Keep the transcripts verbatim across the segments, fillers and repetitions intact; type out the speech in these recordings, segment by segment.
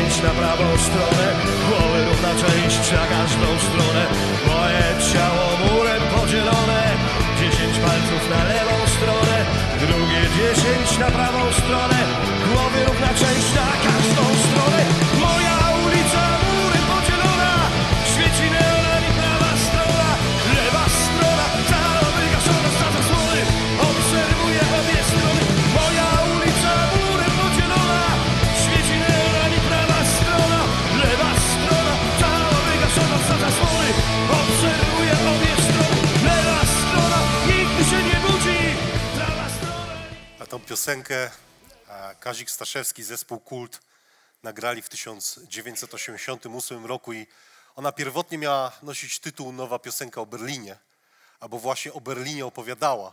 dziesięć na prawą stronę, głowy równa część na każdą stronę. Moje ciało murem podzielone, dziesięć palców na lewą stronę, drugie dziesięć na prawą stronę, głowy równa część na każdą stronę. Moja ulica murem podzielona, świeci neonami prawa strona, lewa strona cała wygaszona za zasłony, obserwuję obie strony. Moja ulica murem podzielona, świeci neonami prawa strona, lewa strona cała wygaszona za zasłony, obserwuję obie strony. Lewa strona nigdy się nie budzi, prawa strona. A tą piosenkę Kazik Staszewski, zespół Kult nagrali w tysiąc dziewięćset osiemdziesiątym ósmym roku i ona pierwotnie miała nosić tytuł Nowa piosenka o Berlinie, albo właśnie o Berlinie opowiadała.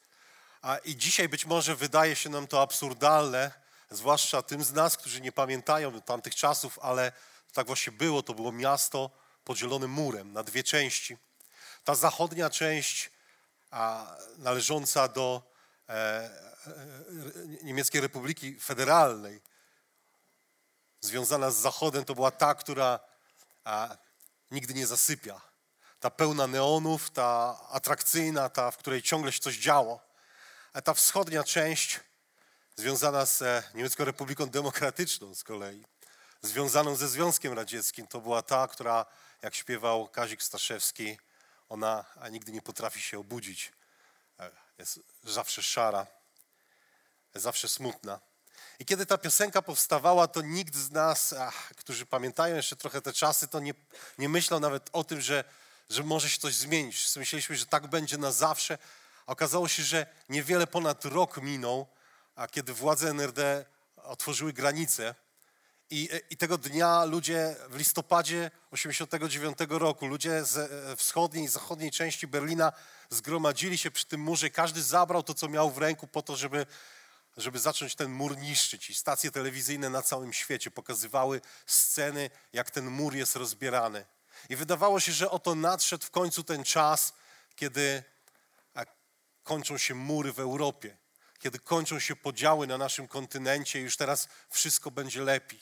A i dzisiaj być może wydaje się nam to absurdalne, zwłaszcza tym z nas, którzy nie pamiętają tamtych czasów, ale tak właśnie było. To było miasto podzielone murem na dwie części. Ta zachodnia część a, należąca do e, e, Niemieckiej Republiki Federalnej, związana z Zachodem, to była ta, która a, nigdy nie zasypia. Ta pełna neonów, ta atrakcyjna, ta, w której ciągle się coś działo. A ta wschodnia część, związana z e, Niemiecką Republiką Demokratyczną z kolei, związaną ze Związkiem Radzieckim, to była ta, która, jak śpiewał Kazik Staszewski, ona a nigdy nie potrafi się obudzić. E, jest zawsze szara, zawsze smutna. I kiedy ta piosenka powstawała, to nikt z nas, ach, którzy pamiętają jeszcze trochę te czasy, to nie, nie myślał nawet o tym, że, że może się coś zmienić. Myśleliśmy, że tak będzie na zawsze. A okazało się, że niewiele ponad rok minął, a kiedy władze N R D otworzyły granice i, i tego dnia ludzie w listopadzie osiemdziesiątego dziewiątego roku, ludzie z wschodniej i zachodniej części Berlina zgromadzili się przy tym murze. Każdy zabrał to, co miał w ręku po to, żeby żeby zacząć ten mur niszczyć. I stacje telewizyjne na całym świecie pokazywały sceny, jak ten mur jest rozbierany. I wydawało się, że oto nadszedł w końcu ten czas, kiedy kończą się mury w Europie, kiedy kończą się podziały na naszym kontynencie i już teraz wszystko będzie lepiej.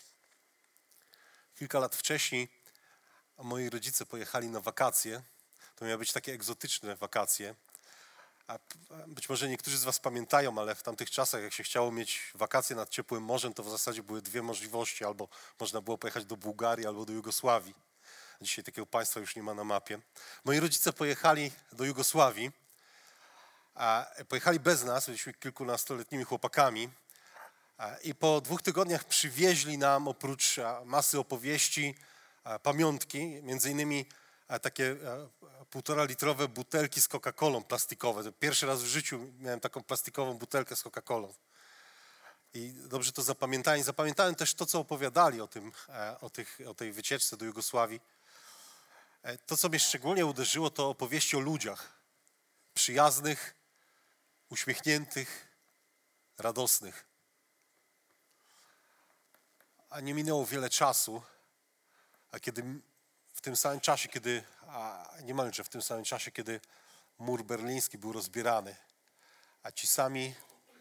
Kilka lat wcześniej moi rodzice pojechali na wakacje. To miały być takie egzotyczne wakacje. A być może niektórzy z was pamiętają, ale w tamtych czasach, jak się chciało mieć wakacje nad ciepłym morzem, to w zasadzie były dwie możliwości. Albo można było pojechać do Bułgarii, albo do Jugosławii. Dzisiaj takiego państwa już nie ma na mapie. Moi rodzice pojechali do Jugosławii. A pojechali bez nas, byliśmy kilkunastoletnimi chłopakami. A I po dwóch tygodniach przywieźli nam oprócz masy opowieści pamiątki, między innymi takie półtora litrowe butelki z Coca-Colą plastikowe. Pierwszy raz w życiu miałem taką plastikową butelkę z Coca-Colą. I dobrze to zapamiętałem. Zapamiętałem też to, co opowiadali o, tym, o, tych, o tej wycieczce do Jugosławii. To, co mnie szczególnie uderzyło, to opowieści o ludziach. Przyjaznych, uśmiechniętych, radosnych. A nie minęło wiele czasu, a kiedy w tym samym czasie, kiedy, a niemalże w tym samym czasie, kiedy mur berliński był rozbierany, a ci sami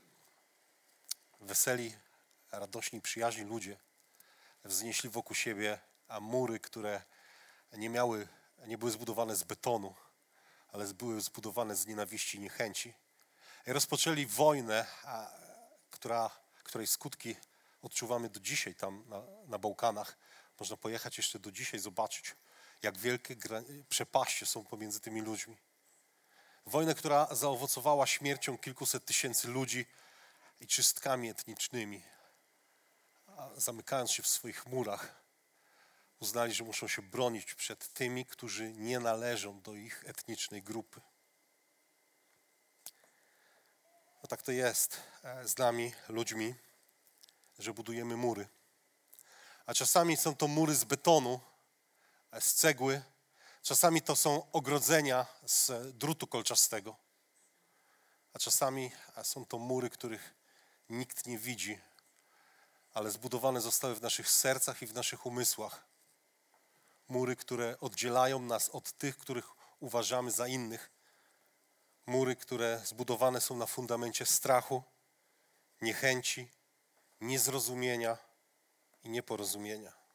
weseli, radośni, przyjaźni ludzie wznieśli wokół siebie a mury, które nie miały, nie były zbudowane z betonu, ale były zbudowane z nienawiści i niechęci. I rozpoczęli wojnę, a, która, której skutki odczuwamy do dzisiaj tam na, na Bałkanach. Można pojechać jeszcze do dzisiaj, zobaczyć, jak wielkie przepaście są pomiędzy tymi ludźmi. Wojnę, która zaowocowała śmiercią kilkuset tysięcy ludzi i czystkami etnicznymi. A zamykając się w swoich murach, uznali, że muszą się bronić przed tymi, którzy nie należą do ich etnicznej grupy. No tak to jest z nami, ludźmi, że budujemy mury. A czasami są to mury z betonu, z cegły, czasami to są ogrodzenia z drutu kolczastego, a czasami są to mury, których nikt nie widzi, ale zbudowane zostały w naszych sercach i w naszych umysłach. Mury, które oddzielają nas od tych, których uważamy za innych. Mury, które zbudowane są na fundamencie strachu, niechęci, niezrozumienia i nieporozumienia.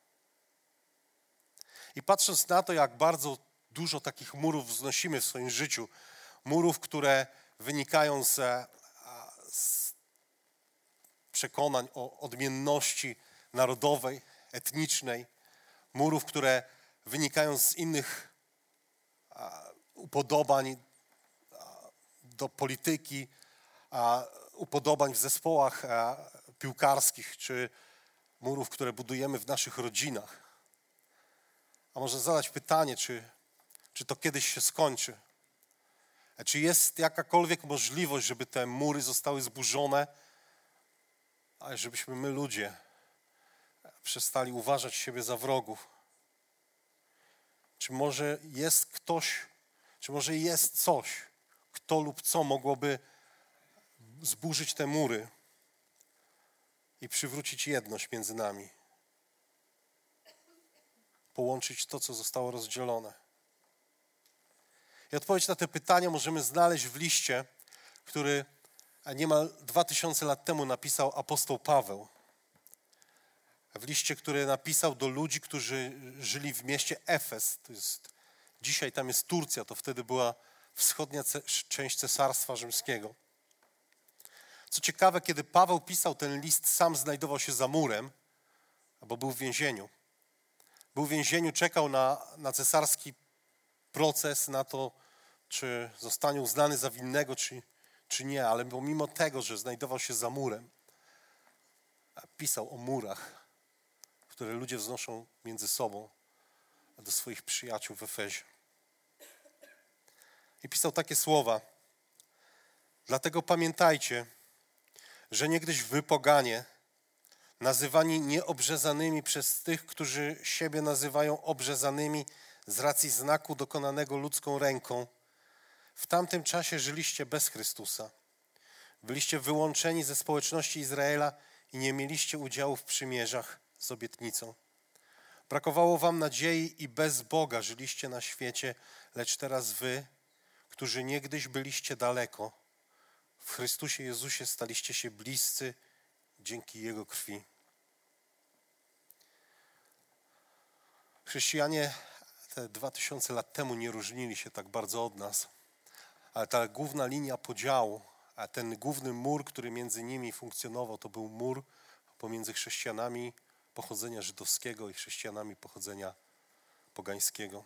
I patrząc na to, jak bardzo dużo takich murów wznosimy w swoim życiu, murów, które wynikają z, z przekonań o odmienności narodowej, etnicznej, murów, które wynikają z innych a, upodobań a, do polityki, a, upodobań w zespołach a, piłkarskich, czy murów, które budujemy w naszych rodzinach. A może zadać pytanie, czy, czy to kiedyś się skończy? A czy jest jakakolwiek możliwość, żeby te mury zostały zburzone, a żebyśmy my ludzie przestali uważać siebie za wrogów? Czy może jest ktoś, czy może jest coś, kto lub co mogłoby zburzyć te mury i przywrócić jedność między nami? Połączyć to, co zostało rozdzielone. I odpowiedź na te pytania możemy znaleźć w liście, który niemal dwa tysiące lat temu napisał apostoł Paweł. W liście, który napisał do ludzi, którzy żyli w mieście Efes. To jest, dzisiaj tam jest Turcja, to wtedy była wschodnia część Cesarstwa Rzymskiego. Co ciekawe, kiedy Paweł pisał ten list, sam znajdował się za murem, bo był w więzieniu. Był w więzieniu, czekał na, na cesarski proces, na to, czy zostanie uznany za winnego, czy, czy nie. Ale pomimo tego, że znajdował się za murem, pisał o murach, które ludzie wznoszą między sobą do swoich przyjaciół w Efezie. I pisał takie słowa: dlatego pamiętajcie, że niegdyś wy poganie, nazywani nieobrzezanymi przez tych, którzy siebie nazywają obrzezanymi z racji znaku dokonanego ludzką ręką, w tamtym czasie żyliście bez Chrystusa. Byliście wyłączeni ze społeczności Izraela i nie mieliście udziału w przymierzach z obietnicą. Brakowało wam nadziei i bez Boga żyliście na świecie, lecz teraz wy, którzy niegdyś byliście daleko, w Chrystusie Jezusie staliście się bliscy dzięki Jego krwi. Chrześcijanie te dwa tysiące lat temu nie różnili się tak bardzo od nas, ale ta główna linia podziału, a ten główny mur, który między nimi funkcjonował, to był mur pomiędzy chrześcijanami pochodzenia żydowskiego i chrześcijanami pochodzenia pogańskiego.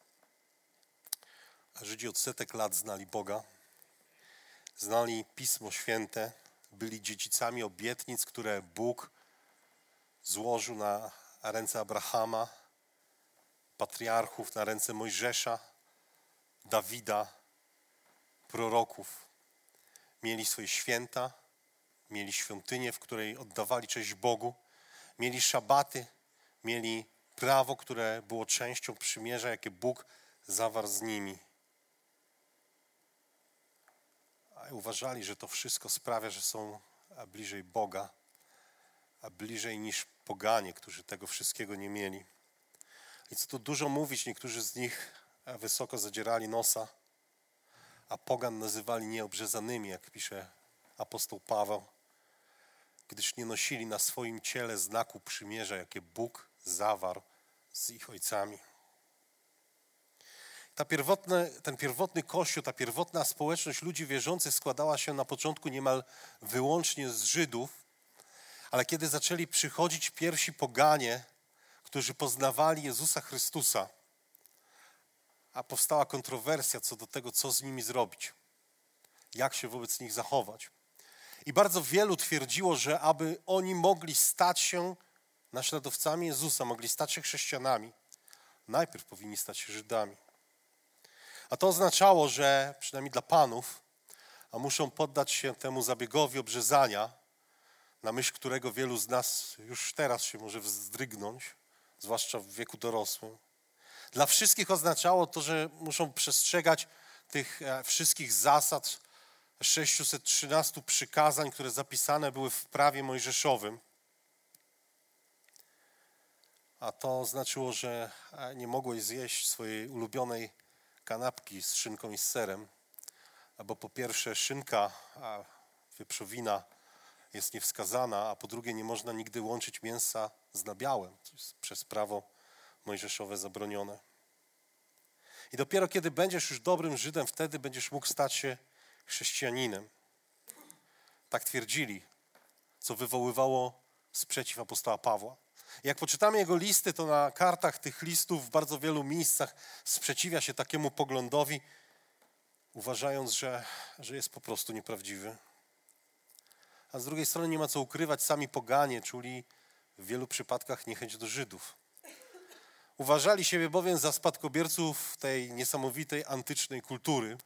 A Żydzi od setek lat znali Boga, znali Pismo Święte, byli dziedzicami obietnic, które Bóg złożył na ręce Abrahama, patriarchów, na ręce Mojżesza, Dawida, proroków. Mieli swoje święta, mieli świątynię, w której oddawali cześć Bogu, mieli szabaty, mieli prawo, które było częścią przymierza, jakie Bóg zawarł z nimi. A uważali, że to wszystko sprawia, że są bliżej Boga, a bliżej niż poganie, którzy tego wszystkiego nie mieli. I co tu dużo mówić, niektórzy z nich wysoko zadzierali nosa, a pogan nazywali nieobrzezanymi, jak pisze apostoł Paweł, gdyż nie nosili na swoim ciele znaku przymierza, jakie Bóg zawarł z ich ojcami. Ta pierwotne, ten pierwotny kościół, ta pierwotna społeczność ludzi wierzących składała się na początku niemal wyłącznie z Żydów, ale kiedy zaczęli przychodzić pierwsi poganie, którzy poznawali Jezusa Chrystusa, a powstała kontrowersja co do tego, co z nimi zrobić, jak się wobec nich zachować. I bardzo wielu twierdziło, że aby oni mogli stać się naśladowcami Jezusa, mogli stać się chrześcijanami, najpierw powinni stać się Żydami. A to oznaczało, że przynajmniej dla panów, a muszą poddać się temu zabiegowi obrzezania, na myśl którego wielu z nas już teraz się może wzdrygnąć, zwłaszcza w wieku dorosłym. Dla wszystkich oznaczało to, że muszą przestrzegać tych wszystkich zasad, sześciuset trzynastu przykazań, które zapisane były w prawie mojżeszowym. A to znaczyło, że nie mogłeś zjeść swojej ulubionej kanapki z szynką i z serem, bo po pierwsze szynka, a wieprzowina jest niewskazana, a po drugie nie można nigdy łączyć mięsa z nabiałem, co jest przez prawo mojżeszowe zabronione. I dopiero kiedy będziesz już dobrym Żydem, wtedy będziesz mógł stać się chrześcijaninem. Tak twierdzili, co wywoływało sprzeciw apostoła Pawła. Jak poczytamy jego listy, to na kartach tych listów w bardzo wielu miejscach sprzeciwia się takiemu poglądowi, uważając, że, że jest po prostu nieprawdziwy. A z drugiej strony nie ma co ukrywać, sami poganie czuli w wielu przypadkach niechęć do Żydów. Uważali siebie bowiem za spadkobierców tej niesamowitej antycznej kultury,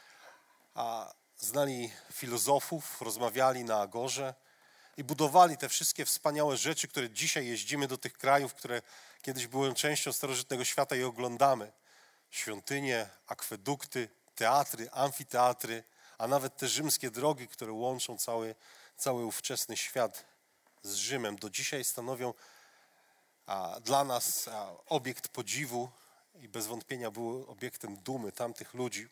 a znali filozofów, rozmawiali na agorze i budowali te wszystkie wspaniałe rzeczy, które dzisiaj jeździmy do tych krajów, które kiedyś były częścią starożytnego świata i oglądamy. Świątynie, akwedukty, teatry, amfiteatry, a nawet te rzymskie drogi, które łączą cały, cały ówczesny świat z Rzymem, do dzisiaj stanowią a, dla nas a, obiekt podziwu i bez wątpienia były obiektem dumy tamtych ludzi.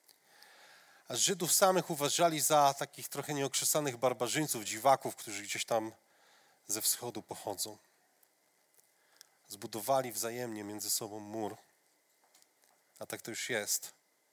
A Żydów samych uważali za takich trochę nieokrzesanych barbarzyńców, dziwaków, którzy gdzieś tam ze wschodu pochodzą. Zbudowali wzajemnie między sobą mur. A tak to już jest,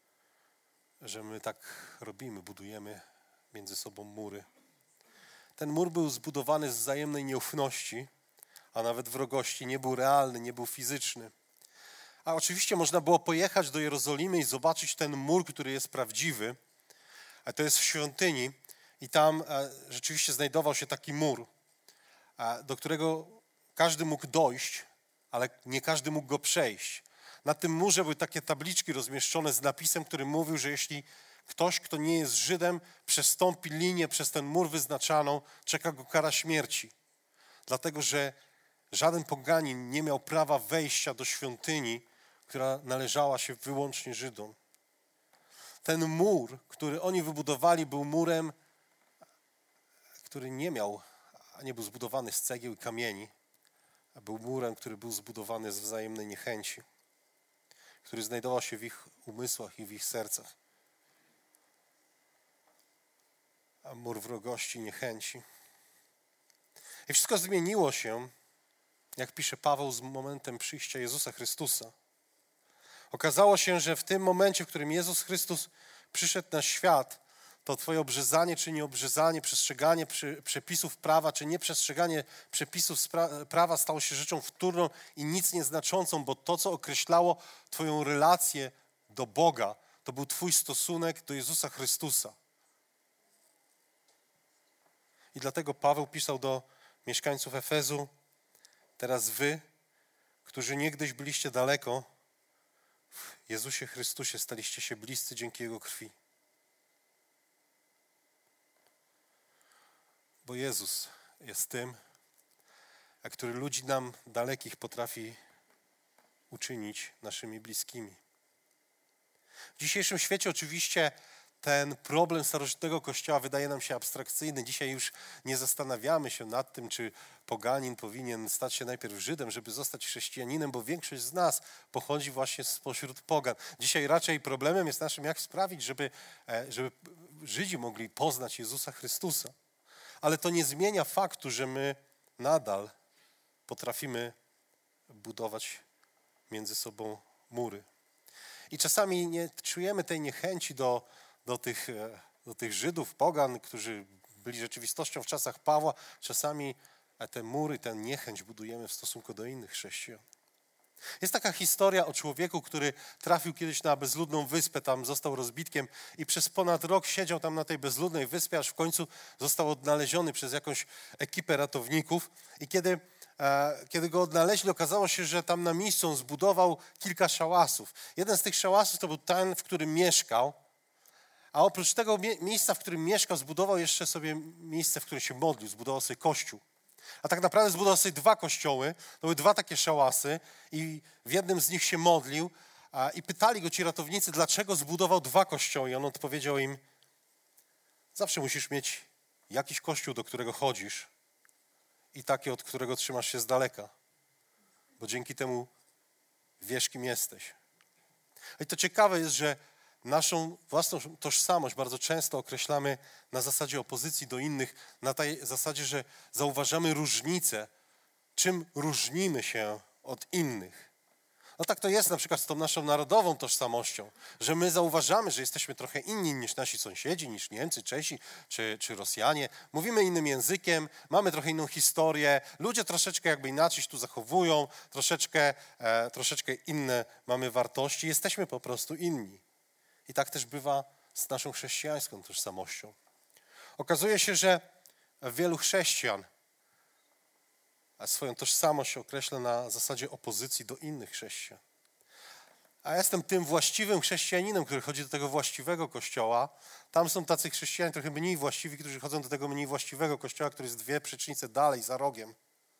że my tak robimy, budujemy między sobą mury. Ten mur był zbudowany z wzajemnej nieufności, a nawet wrogości. Nie był realny, nie był fizyczny. A oczywiście można było pojechać do Jerozolimy i zobaczyć ten mur, który jest prawdziwy, a to jest w świątyni i tam rzeczywiście znajdował się taki mur, do którego każdy mógł dojść, ale nie każdy mógł go przejść. Na tym murze były takie tabliczki rozmieszczone z napisem, który mówił, że jeśli ktoś, kto nie jest Żydem, przestąpi linię przez ten mur wyznaczaną, czeka go kara śmierci. Dlatego, że żaden poganin nie miał prawa wejścia do świątyni, która należała się wyłącznie Żydom. Ten mur, który oni wybudowali, był murem, który nie miał, a nie był zbudowany z cegieł i kamieni, a był murem, który był zbudowany z wzajemnej niechęci, który znajdował się w ich umysłach i w ich sercach. A mur wrogości i niechęci. I wszystko zmieniło się, jak pisze Paweł, z momentem przyjścia Jezusa Chrystusa. Okazało się, że w tym momencie, w którym Jezus Chrystus przyszedł na świat, to twoje obrzezanie czy nieobrzezanie, przestrzeganie przepisów prawa czy nieprzestrzeganie przepisów prawa stało się rzeczą wtórną i nic nieznaczącą, bo to, co określało twoją relację do Boga, to był twój stosunek do Jezusa Chrystusa. I dlatego Paweł pisał do mieszkańców Efezu: teraz wy, którzy niegdyś byliście daleko, w Jezusie Chrystusie staliście się bliscy dzięki Jego krwi. Bo Jezus jest tym, a który ludzi nam dalekich potrafi uczynić naszymi bliskimi. W dzisiejszym świecie oczywiście ten problem starożytnego Kościoła wydaje nam się abstrakcyjny. Dzisiaj już nie zastanawiamy się nad tym, czy poganin powinien stać się najpierw Żydem, żeby zostać chrześcijaninem, bo większość z nas pochodzi właśnie spośród pogan. Dzisiaj raczej problemem jest naszym, jak sprawić, żeby, żeby Żydzi mogli poznać Jezusa Chrystusa. Ale to nie zmienia faktu, że my nadal potrafimy budować między sobą mury. I czasami nie czujemy tej niechęci do, do, tych, do tych Żydów, pogan, którzy byli rzeczywistością w czasach Pawła. Czasami te mury, tę niechęć budujemy w stosunku do innych chrześcijan. Jest taka historia o człowieku, który trafił kiedyś na bezludną wyspę, tam został rozbitkiem i przez ponad rok siedział tam na tej bezludnej wyspie, aż w końcu został odnaleziony przez jakąś ekipę ratowników i kiedy, e, kiedy go odnaleźli, okazało się, że tam na miejscu on zbudował kilka szałasów. Jeden z tych szałasów to był ten, w którym mieszkał, a oprócz tego mie- miejsca, w którym mieszkał, zbudował jeszcze sobie miejsce, w którym się modlił, zbudował sobie kościół. A tak naprawdę zbudował sobie dwa kościoły, to były dwa takie szałasy i w jednym z nich się modlił a, i pytali go ci ratownicy, dlaczego zbudował dwa kościoły i on odpowiedział im: zawsze musisz mieć jakiś kościół, do którego chodzisz i taki, od którego trzymasz się z daleka, bo dzięki temu wiesz, kim jesteś. I to ciekawe jest, że naszą własną tożsamość bardzo często określamy na zasadzie opozycji do innych, na tej zasadzie, że zauważamy różnice, czym różnimy się od innych. No tak to jest na przykład z tą naszą narodową tożsamością, że my zauważamy, że jesteśmy trochę inni niż nasi sąsiedzi, niż Niemcy, Czesi czy, czy Rosjanie. Mówimy innym językiem, mamy trochę inną historię, ludzie troszeczkę jakby inaczej się tu zachowują, troszeczkę, e, troszeczkę inne mamy wartości, jesteśmy po prostu inni. I tak też bywa z naszą chrześcijańską tożsamością. Okazuje się, że wielu chrześcijan swoją tożsamość określa na zasadzie opozycji do innych chrześcijan. A ja jestem tym właściwym chrześcijaninem, który chodzi do tego właściwego kościoła. Tam są tacy chrześcijanie trochę mniej właściwi, którzy chodzą do tego mniej właściwego kościoła, który jest dwie przecznice dalej, za rogiem.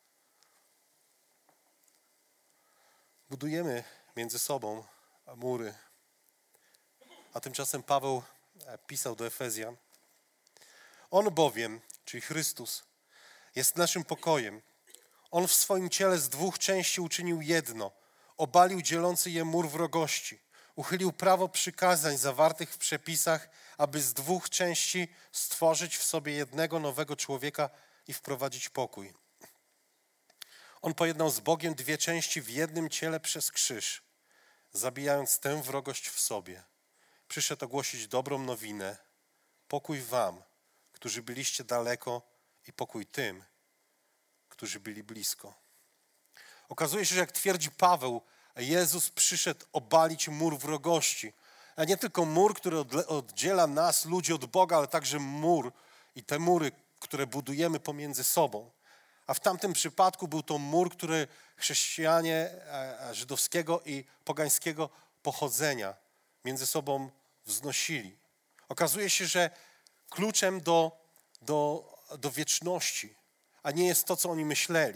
Budujemy między sobą mury. A tymczasem Paweł pisał do Efezjan. On bowiem, czyli Chrystus, jest naszym pokojem. On w swoim ciele z dwóch części uczynił jedno. Obalił dzielący je mur wrogości. Uchylił prawo przykazań zawartych w przepisach, aby z dwóch części stworzyć w sobie jednego nowego człowieka i wprowadzić pokój. On pojednał z Bogiem dwie części w jednym ciele przez krzyż, zabijając tę wrogość w sobie. Przyszedł ogłosić dobrą nowinę. Pokój wam, którzy byliście daleko, i pokój tym, którzy byli blisko. Okazuje się, że jak twierdzi Paweł, Jezus przyszedł obalić mur wrogości. A nie tylko mur, który oddziela nas, ludzi, od Boga, ale także mur i te mury, które budujemy pomiędzy sobą. A w tamtym przypadku był to mur, który chrześcijanie żydowskiego i pogańskiego pochodzenia między sobą wznosili. Okazuje się, że kluczem do, do, do wieczności, a nie jest to, co oni myśleli.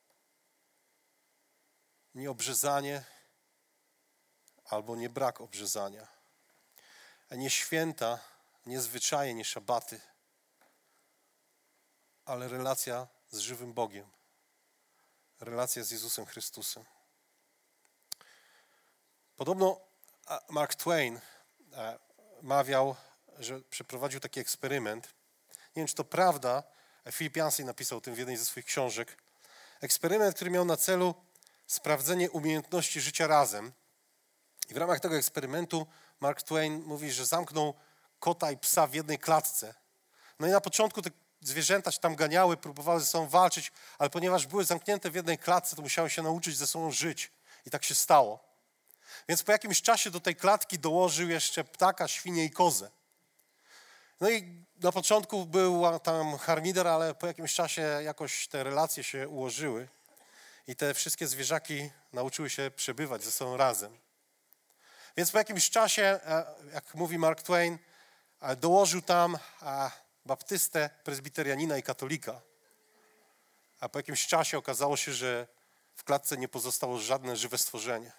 Nie obrzezanie albo nie brak obrzezania. A nie święta, nie zwyczaje, nie szabaty, ale relacja z żywym Bogiem. Relacja z Jezusem Chrystusem. Podobno Mark Twain mawiał, że przeprowadził taki eksperyment. Nie wiem, czy to prawda. Philip Yancey napisał o tym w jednej ze swoich książek. Eksperyment, który miał na celu sprawdzenie umiejętności życia razem. I w ramach tego eksperymentu Mark Twain mówi, że zamknął kota i psa w jednej klatce. No i na początku te zwierzęta się tam ganiały, próbowały ze sobą walczyć, ale ponieważ były zamknięte w jednej klatce, to musiały się nauczyć ze sobą żyć. I tak się stało. Więc po jakimś czasie do tej klatki dołożył jeszcze ptaka, świnię i kozę. No i na początku był tam harmider, ale po jakimś czasie jakoś te relacje się ułożyły i te wszystkie zwierzaki nauczyły się przebywać ze sobą razem. Więc po jakimś czasie, jak mówi Mark Twain, dołożył tam baptystę, prezbiterianina i katolika. A po jakimś czasie okazało się, że w klatce nie pozostało żadne żywe stworzenie.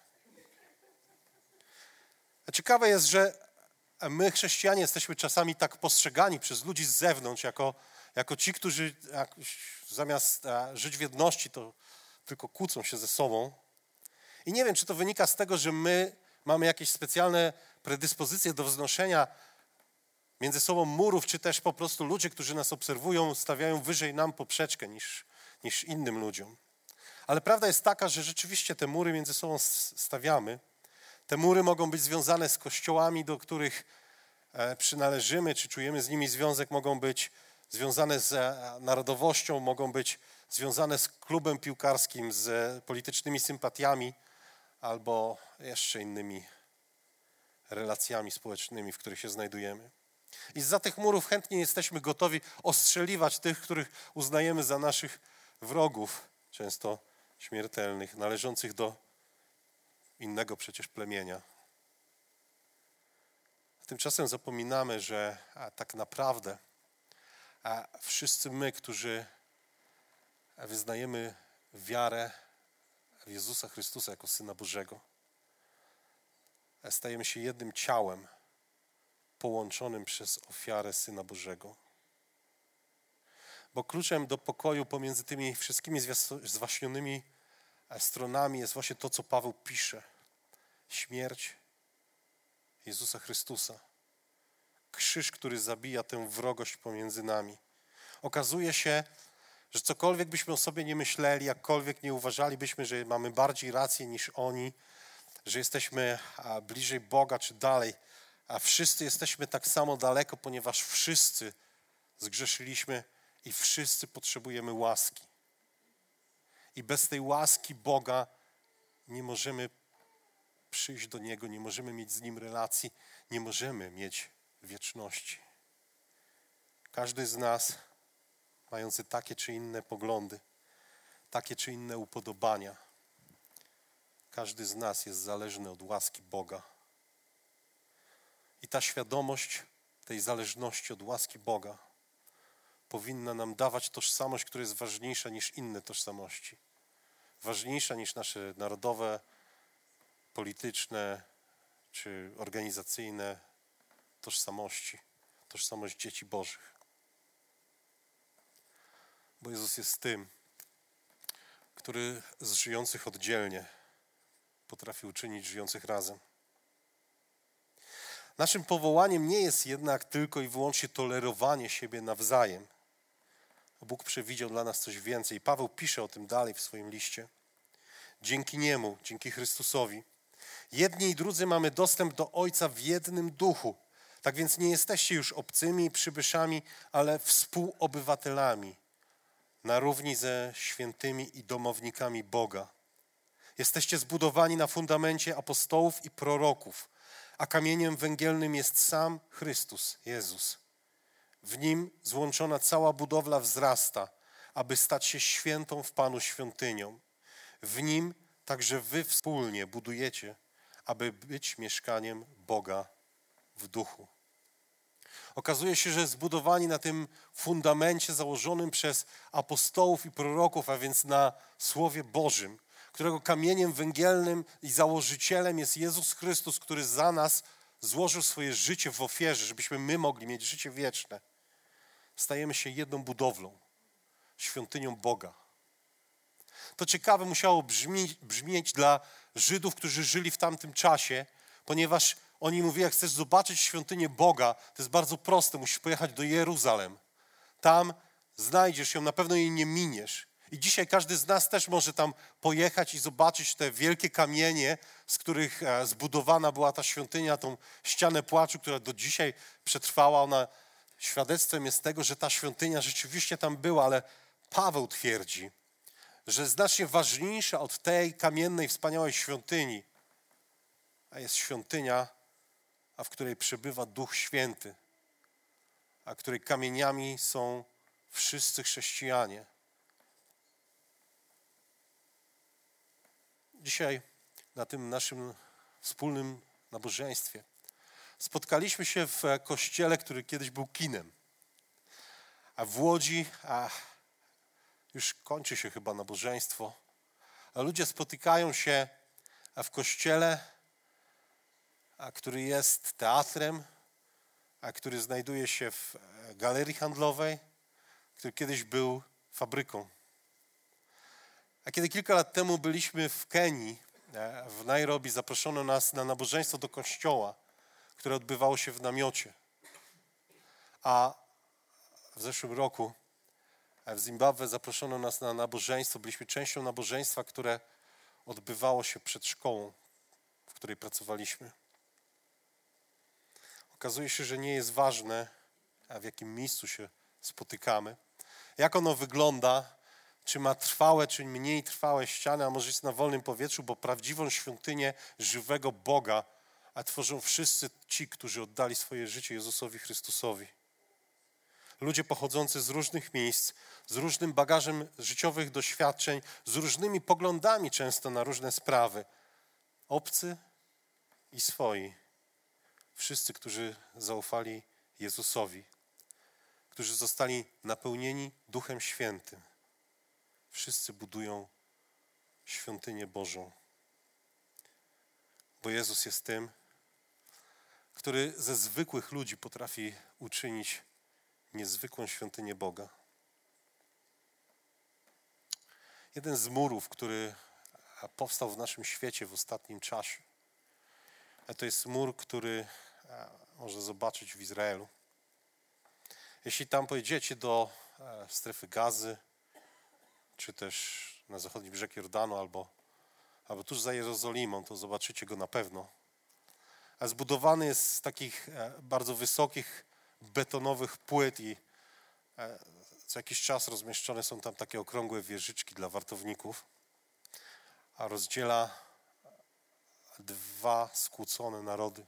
A ciekawe jest, że my, chrześcijanie, jesteśmy czasami tak postrzegani przez ludzi z zewnątrz, jako, jako ci, którzy jak, zamiast a, żyć w jedności, to tylko kłócą się ze sobą. I nie wiem, czy to wynika z tego, że my mamy jakieś specjalne predyspozycje do wznoszenia między sobą murów, czy też po prostu ludzie, którzy nas obserwują, stawiają wyżej nam poprzeczkę niż, niż innym ludziom. Ale prawda jest taka, że rzeczywiście te mury między sobą stawiamy. Te mury mogą być związane z kościołami, do których przynależymy, czy czujemy z nimi związek, mogą być związane z narodowością, mogą być związane z klubem piłkarskim, z politycznymi sympatiami albo jeszcze innymi relacjami społecznymi, w których się znajdujemy. I zza tych murów chętnie jesteśmy gotowi ostrzeliwać tych, których uznajemy za naszych wrogów, często śmiertelnych, należących do innego przecież plemienia. Tymczasem zapominamy, że a tak naprawdę a wszyscy my, którzy wyznajemy wiarę w Jezusa Chrystusa jako Syna Bożego, stajemy się jednym ciałem połączonym przez ofiarę Syna Bożego. Bo kluczem do pokoju pomiędzy tymi wszystkimi zwaśnionymi stronami jest właśnie to, co Paweł pisze. Śmierć Jezusa Chrystusa. Krzyż, który zabija tę wrogość pomiędzy nami. Okazuje się, że cokolwiek byśmy o sobie nie myśleli, jakkolwiek nie uważalibyśmy, że mamy bardziej rację niż oni, że jesteśmy bliżej Boga czy dalej, a wszyscy jesteśmy tak samo daleko, ponieważ wszyscy zgrzeszyliśmy i wszyscy potrzebujemy łaski. I bez tej łaski Boga nie możemy przyjść do Niego, nie możemy mieć z Nim relacji, nie możemy mieć wieczności. Każdy z nas, mający takie czy inne poglądy, takie czy inne upodobania, każdy z nas jest zależny od łaski Boga. I ta świadomość tej zależności od łaski Boga powinna nam dawać tożsamość, która jest ważniejsza niż inne tożsamości. Ważniejsza niż nasze narodowe, polityczne czy organizacyjne tożsamości. Tożsamość dzieci Bożych. Bo Jezus jest tym, który z żyjących oddzielnie potrafi uczynić żyjących razem. Naszym powołaniem nie jest jednak tylko i wyłącznie tolerowanie siebie nawzajem. Bóg przewidział dla nas coś więcej. Paweł pisze o tym dalej w swoim liście. Dzięki Niemu, dzięki Chrystusowi, jedni i drudzy mamy dostęp do Ojca w jednym duchu. Tak więc nie jesteście już obcymi i przybyszami, ale współobywatelami, na równi ze świętymi i domownikami Boga. Jesteście zbudowani na fundamencie apostołów i proroków, a kamieniem węgielnym jest sam Chrystus, Jezus. W Nim złączona cała budowla wzrasta, aby stać się świętą w Panu świątynią. W Nim także wy wspólnie budujecie, aby być mieszkaniem Boga w duchu. Okazuje się, że zbudowani na tym fundamencie założonym przez apostołów i proroków, a więc na Słowie Bożym, którego kamieniem węgielnym i założycielem jest Jezus Chrystus, który za nas złożył swoje życie w ofierze, żebyśmy my mogli mieć życie wieczne. Stajemy się jedną budowlą, świątynią Boga. To ciekawe musiało brzmi, brzmieć dla Żydów, którzy żyli w tamtym czasie, ponieważ oni mówili, jak chcesz zobaczyć świątynię Boga, to jest bardzo proste, musisz pojechać do Jeruzalem. Tam znajdziesz ją, na pewno jej nie miniesz. I dzisiaj każdy z nas też może tam pojechać i zobaczyć te wielkie kamienie, z których zbudowana była ta świątynia, tą ścianę płaczu, która do dzisiaj przetrwała. Ona świadectwem jest tego, że ta świątynia rzeczywiście tam była, ale Paweł twierdzi, że znacznie ważniejsza od tej kamiennej, wspaniałej świątyni, a jest świątynia, a w której przebywa Duch Święty, a której kamieniami są wszyscy chrześcijanie. Dzisiaj na tym naszym wspólnym nabożeństwie spotkaliśmy się w kościele, który kiedyś był kinem. A w Łodzi a już kończy się chyba nabożeństwo. A ludzie spotykają się w kościele, a który jest teatrem, a który znajduje się w galerii handlowej, który kiedyś był fabryką. A kiedy kilka lat temu byliśmy w Kenii, w Nairobi, zaproszono nas na nabożeństwo do kościoła, które odbywało się w namiocie. A w zeszłym roku w Zimbabwe zaproszono nas na nabożeństwo. Byliśmy częścią nabożeństwa, które odbywało się przed szkołą, w której pracowaliśmy. Okazuje się, że nie jest ważne, a w jakim miejscu się spotykamy, jak ono wygląda, czy ma trwałe, czy mniej trwałe ściany, a może jest na wolnym powietrzu, bo prawdziwą świątynię żywego Boga a tworzą wszyscy ci, którzy oddali swoje życie Jezusowi Chrystusowi. Ludzie pochodzący z różnych miejsc, z różnym bagażem życiowych doświadczeń, z różnymi poglądami często na różne sprawy. Obcy i swoi. Wszyscy, którzy zaufali Jezusowi, którzy zostali napełnieni Duchem Świętym. Wszyscy budują świątynię Bożą. Bo Jezus jest tym, który ze zwykłych ludzi potrafi uczynić niezwykłą świątynię Boga. Jeden z murów, który powstał w naszym świecie w ostatnim czasie, to jest mur, który można zobaczyć w Izraelu. Jeśli tam pojedziecie do strefy Gazy, czy też na zachodni brzeg Jordanu, albo albo tuż za Jerozolimą, to zobaczycie go na pewno. A zbudowany jest z takich bardzo wysokich, betonowych płyt i co jakiś czas rozmieszczone są tam takie okrągłe wieżyczki dla wartowników, a rozdziela dwa skłócone narody.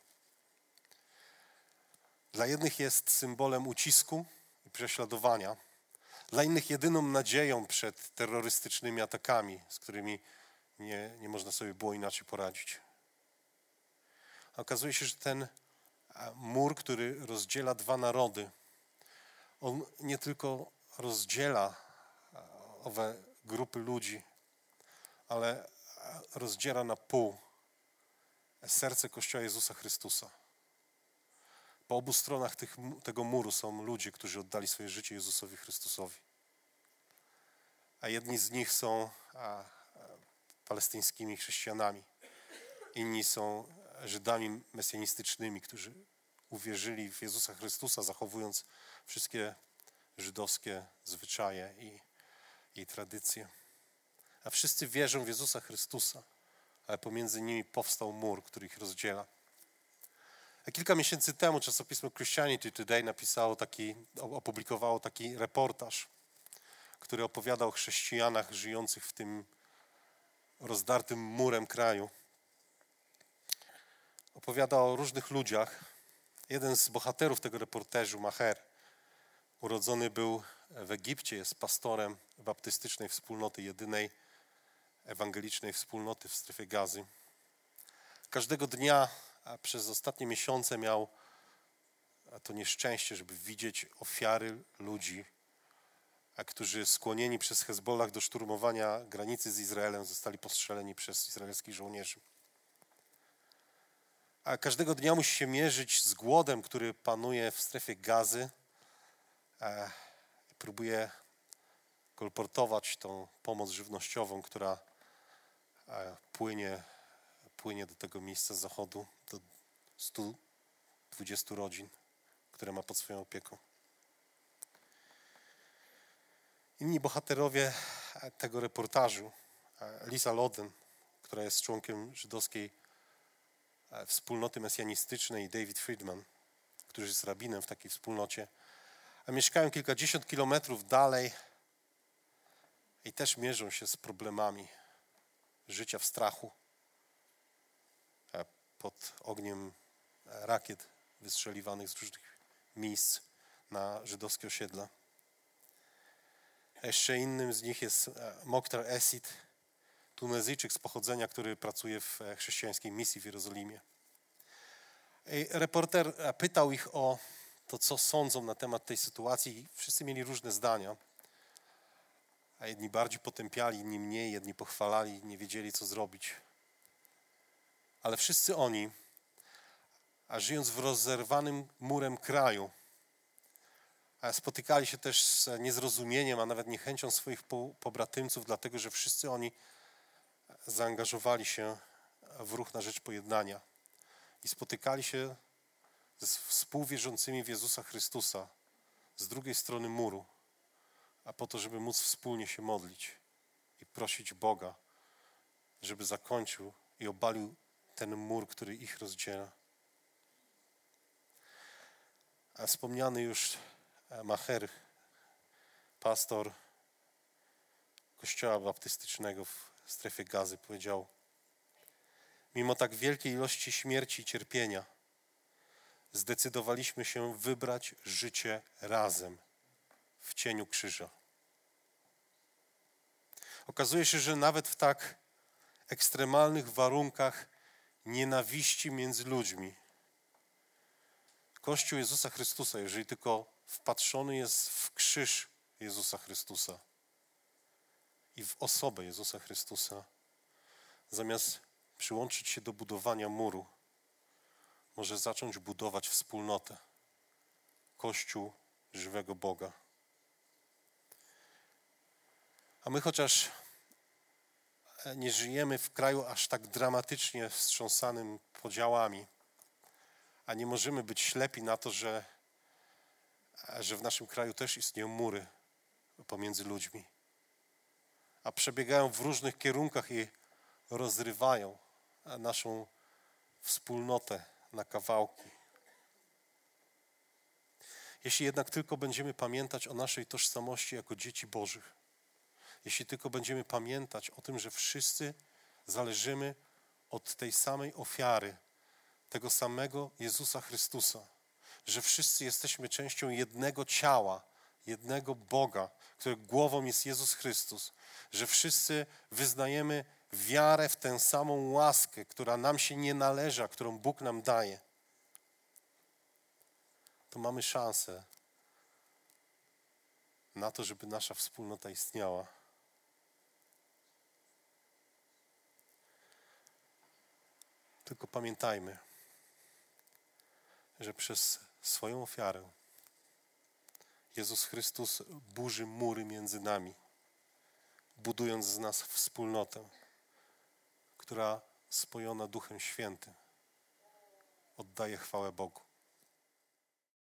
Dla jednych jest symbolem ucisku i prześladowania, dla innych jedyną nadzieją przed terrorystycznymi atakami, z którymi nie, nie można sobie było inaczej poradzić. A okazuje się, że ten mur, który rozdziela dwa narody, on nie tylko rozdziela owe grupy ludzi, ale rozdziela na pół serce Kościoła Jezusa Chrystusa. Po obu stronach tych, tego muru są ludzie, którzy oddali swoje życie Jezusowi Chrystusowi. A jedni z nich są a, a, palestyńskimi chrześcijanami. Inni są Żydami mesjanistycznymi, którzy uwierzyli w Jezusa Chrystusa, zachowując wszystkie żydowskie zwyczaje i, i tradycje. A wszyscy wierzą w Jezusa Chrystusa, ale pomiędzy nimi powstał mur, który ich rozdziela. A kilka miesięcy temu czasopismo Christianity Today napisało taki, opublikowało taki reportaż, który opowiadał o chrześcijanach żyjących w tym rozdartym murem kraju. Opowiada o różnych ludziach. Jeden z bohaterów tego reportażu, Maher, urodzony był w Egipcie, jest pastorem baptystycznej wspólnoty, jedynej ewangelicznej wspólnoty w strefie Gazy. Każdego dnia a przez ostatnie miesiące miał to nieszczęście, żeby widzieć ofiary ludzi, a którzy skłonieni przez Hezbollah do szturmowania granicy z Izraelem zostali postrzeleni przez izraelskich żołnierzy. A każdego dnia musi się mierzyć z głodem, który panuje w strefie Gazy. E, próbuje kolportować tą pomoc żywnościową, która e, płynie, płynie do tego miejsca z zachodu, do stu dwudziestu rodzin, które ma pod swoją opieką. Inni bohaterowie tego reportażu, Lisa Loden, która jest członkiem żydowskiej wspólnoty mesjanistycznej, i David Friedman, który jest rabinem w takiej wspólnocie, a mieszkają kilkadziesiąt kilometrów dalej i też mierzą się z problemami życia w strachu pod ogniem rakiet wystrzeliwanych z różnych miejsc na żydowskie osiedla. A jeszcze innym z nich jest Mokhtar Esid, Tunezyjczyk z pochodzenia, który pracuje w chrześcijańskiej misji w Jerozolimie. I reporter pytał ich o to, co sądzą na temat tej sytuacji, i wszyscy mieli różne zdania. A jedni bardziej potępiali, inni mniej, jedni pochwalali, nie wiedzieli, co zrobić. Ale wszyscy oni, a żyjąc w rozerwanym murem kraju, a spotykali się też z niezrozumieniem, a nawet niechęcią swoich pobratymców, dlatego że wszyscy oni zaangażowali się w ruch na rzecz pojednania i spotykali się ze współwierzącymi w Jezusa Chrystusa z drugiej strony muru, a po to, żeby móc wspólnie się modlić i prosić Boga, żeby zakończył i obalił ten mur, który ich rozdziela. A wspomniany już Maher, pastor Kościoła Baptystycznego w strefie Gazy, powiedział: mimo tak wielkiej ilości śmierci i cierpienia zdecydowaliśmy się wybrać życie razem w cieniu krzyża. Okazuje się, że nawet w tak ekstremalnych warunkach nienawiści między ludźmi Kościół Jezusa Chrystusa, jeżeli tylko wpatrzony jest w krzyż Jezusa Chrystusa i w osobę Jezusa Chrystusa, zamiast przyłączyć się do budowania muru, może zacząć budować wspólnotę, Kościół żywego Boga. A my, chociaż nie żyjemy w kraju aż tak dramatycznie wstrząsanym podziałami, a nie możemy być ślepi na to, że, że w naszym kraju też istnieją mury pomiędzy ludźmi, a przebiegają w różnych kierunkach i rozrywają naszą wspólnotę na kawałki. Jeśli jednak tylko będziemy pamiętać o naszej tożsamości jako dzieci Bożych, jeśli tylko będziemy pamiętać o tym, że wszyscy zależymy od tej samej ofiary, tego samego Jezusa Chrystusa, że wszyscy jesteśmy częścią jednego ciała, jednego Boga, którego głową jest Jezus Chrystus, że wszyscy wyznajemy wiarę w tę samą łaskę, która nam się nie należy, a którą Bóg nam daje, to mamy szansę na to, żeby nasza wspólnota istniała. Tylko pamiętajmy, że przez swoją ofiarę Jezus Chrystus burzy mury między nami, budując z nas wspólnotę, która spojona Duchem Świętym oddaje chwałę Bogu.